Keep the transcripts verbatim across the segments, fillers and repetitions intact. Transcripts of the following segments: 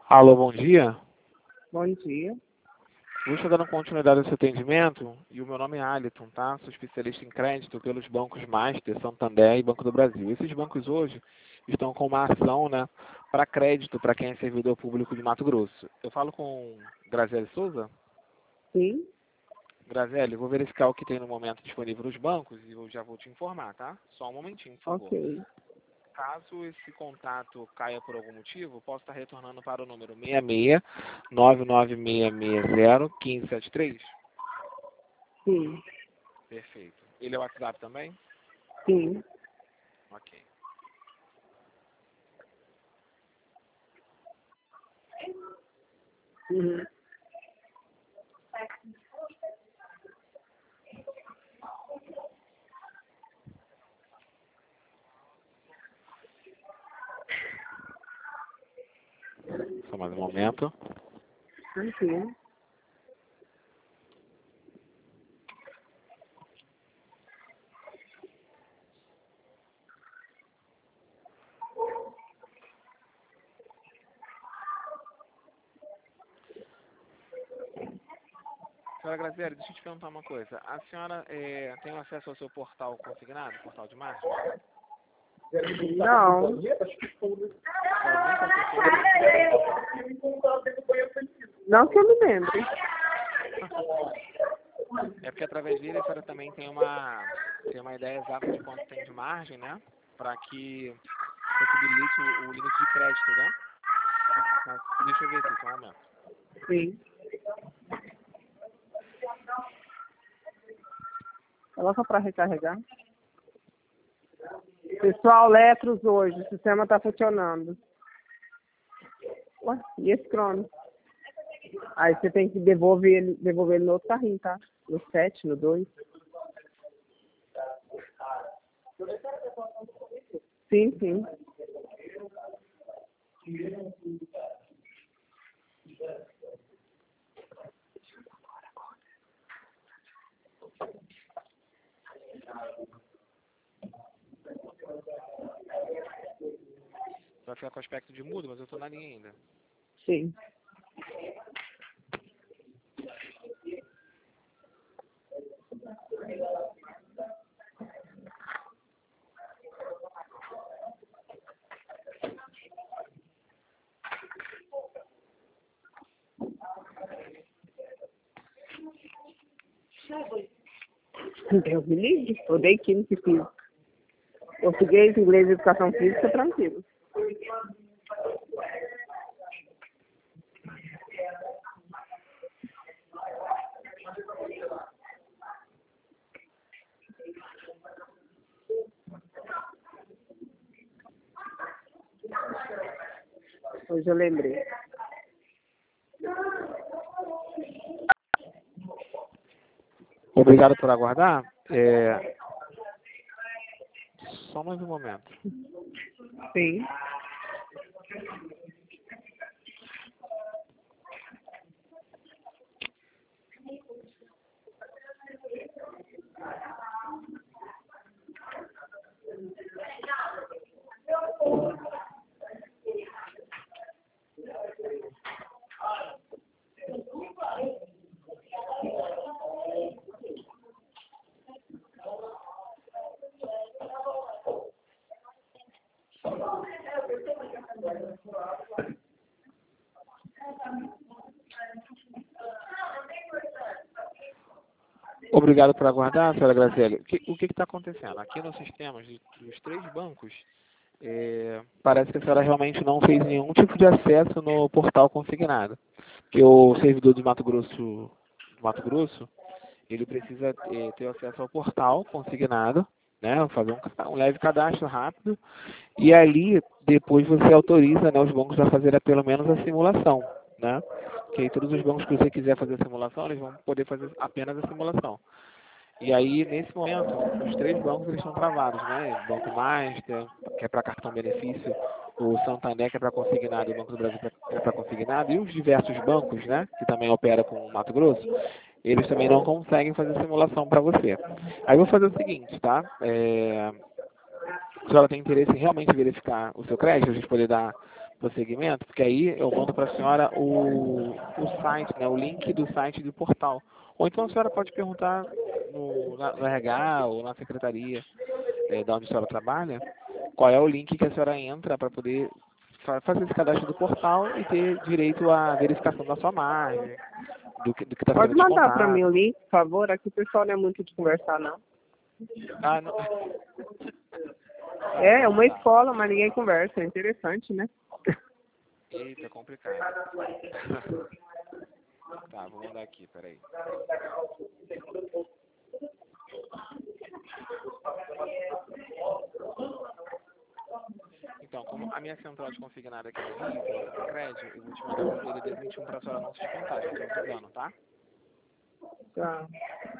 Alô, bom dia. Bom dia. Vou estar dando continuidade ao seu atendimento e o meu nome é Aliton, tá? Sou especialista em crédito pelos bancos Master, Santander e Banco do Brasil. Esses bancos hoje estão com uma ação, né, para crédito para quem é servidor público de Mato Grosso. Eu falo com Graziele Souza? Sim. Graziele, vou verificar o que tem no momento disponível nos bancos e eu já vou te informar, tá? Só um momentinho, por favor. Ok. Caso esse contato caia por algum motivo, posso estar retornando para o número seis seis nove nove seis seis zero um cinco sete três? Sim. Perfeito. Ele é o WhatsApp também? Sim. Ok. Uhum. Só mais um momento. Tranquilo. Senhora Graziele, deixa eu te perguntar uma coisa. A senhora é, tem acesso ao seu portal consignado, portal de margem? Não. A senhora nunca acessou? Não que eu me lembre. É porque através dele a senhora também tem uma, tem uma ideia exata de quanto tem de margem, né? Para que possibilite o, o limite de crédito, né? Mas deixa eu ver aqui, só um momento. Sim. Coloca para recarregar. Pessoal, Letros hoje. O sistema está funcionando. Ué, e esse crono? Aí você tem que devolver ele, devolver ele no outro carrinho, tá? No sete, no dois. Sim, sim. Vai ficar com aspecto de mudo, mas eu estou na linha ainda. Sim. Deus me livre. Odeio química e física. Português, inglês e educação física, tranquilo. Hoje eu lembrei. Obrigado por aguardar. É... Só mais um momento. Sim. Obrigado por aguardar, senhora Graziele. O que o está acontecendo? Aqui nos sistemas de- dos três bancos, é, parece que a senhora realmente não fez nenhum tipo de acesso no portal consignado. Porque o servidor do Mato Grosso, do Mato Grosso, ele precisa é, ter acesso ao portal consignado, né? Fazer um, ca- um leve cadastro rápido. E ali, depois você autoriza, né, os bancos a fazer pelo menos a simulação, né? Que aí todos os bancos que você quiser fazer a simulação, eles vão poder fazer apenas a simulação. E aí, nesse momento, os três bancos eles estão travados, né? Banco Master, que é para cartão benefício, o Santander, que é para consignado, e o Banco do Brasil que é para consignado, e os diversos bancos, né? Que também operam com o Mato Grosso, eles também não conseguem fazer simulação para você. Aí eu vou fazer o seguinte, tá? É... Se ela tem interesse em realmente verificar o seu crédito, a gente poder dar prosseguimento, porque aí eu mando para a senhora o, o site, né, o link do site do portal. Ou então a senhora pode perguntar no, na- no R H ou na secretaria é, da onde a senhora trabalha, qual é o link que a senhora entra para poder fa- fazer esse cadastro do portal e ter direito à verificação da sua margem, do que do que está Pode sendo mandar para mim o descontado. link, por favor. Aqui o pessoal não é muito de conversar, não. Ah, não. Tá, É, é vou uma mandar. escola, mas ninguém conversa. É interessante, né? Eita, complicado. Tá, vou mandar aqui, peraí. Então, como a minha central de consignada aqui no Rio, que você tem crédito, eu vou te mandar um D D D vinte e um para a senhora não se descontar, já estou avisando, tá? Tá.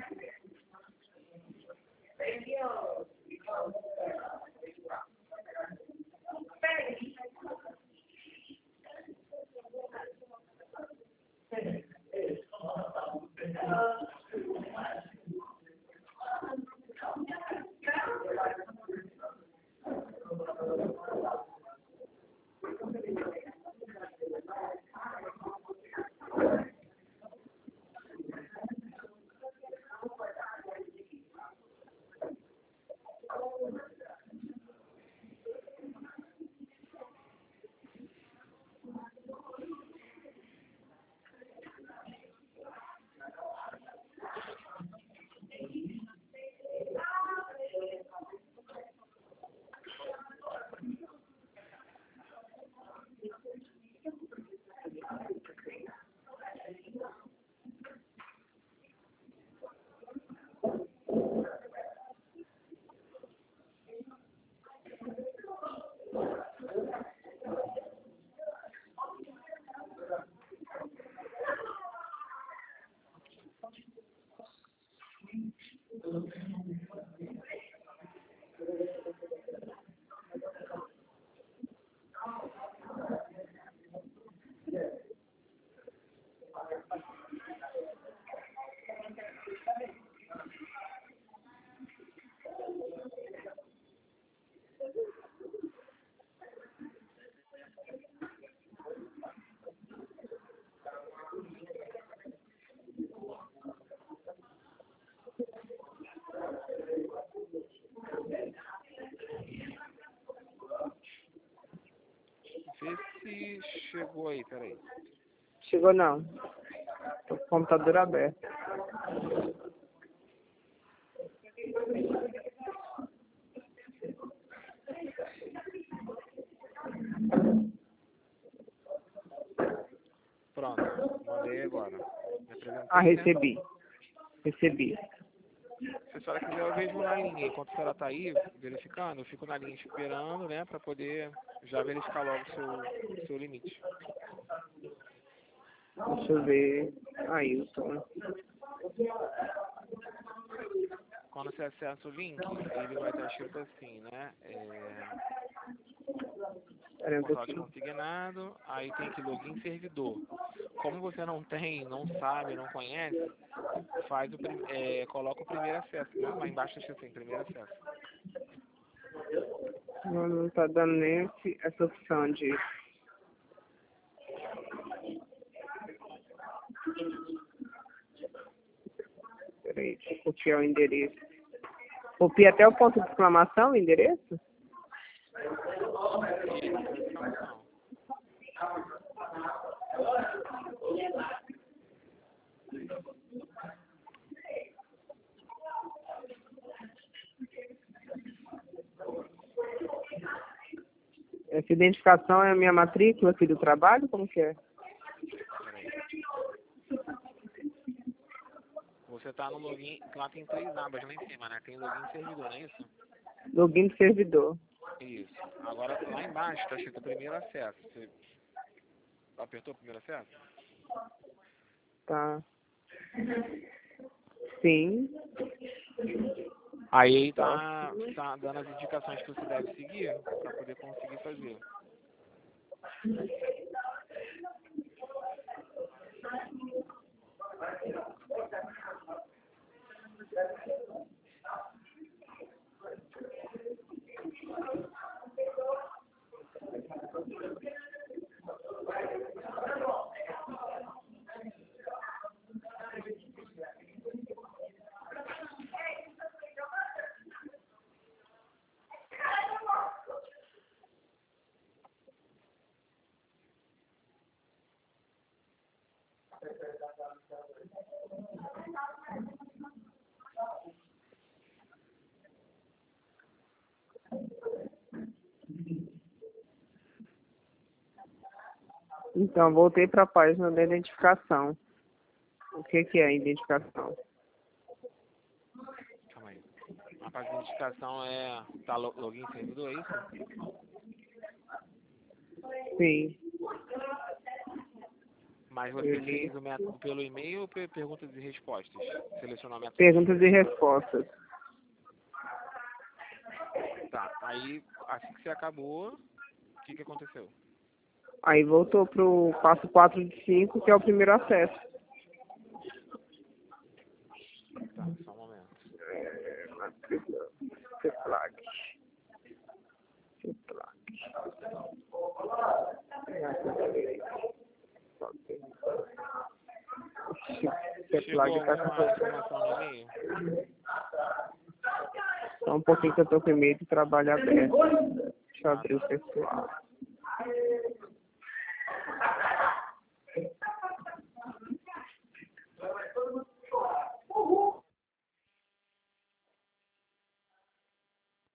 Vê se chegou aí, peraí. Chegou não. Tô com o computador aberto. Pronto, mandei agora. Me Ah, apresentei, né? recebi. Recebi. Se a senhora quiser, eu vejo na linha. Enquanto a senhora tá aí verificando, eu fico na linha esperando, né, para poder já verificar logo o seu, seu limite. Deixa eu ver. Ailton. Quando você acessa o link, ele vai estar escrito assim, né? É, Espera um portal de pouquinho. consignado, aí tem que login servidor. Como você não tem, não sabe, não conhece, faz o prim- é, coloca o primeiro acesso, né? Lá embaixo está assim, primeiro acesso. Não, não tá dando nem esse- essa opção de... Peraí, deixa eu copiar o endereço. Copia até o ponto de exclamação o endereço? Isso, sem exclamação. Essa identificação é a minha matrícula aqui do trabalho? Como que é? Peraí. Você tá no login, lá tem três abas lá em cima, né? Tem login servidor, não é isso? Login do servidor. Isso. Agora, lá embaixo está escrito primeiro acesso. Você apertou o primeiro acesso? Tá. Sim. Aí Tá. tá, tá dando as indicações que você deve seguir para poder conseguir fazer. Então, voltei para a página da identificação. O que, que é a identificação? Calma aí. A página de identificação é... Tá lo- login servidor, é isso? Sim. Mas você Ele- fez o método pelo e-mail ou por perguntas e respostas? Selecionou o método? Perguntas e respostas. Tá, aí assim que você acabou, o que que aconteceu? Aí voltou pro passo quatro de cinco, que é o primeiro acesso. Tá, só um momento. É, matrícula, CEPLAG. CEPLAG. Chegou CEPLAG tá alguma com... informação no e-mail? Só um pouquinho que eu tô com e-mail de trabalho aberto. Deixa eu abrir o pessoal.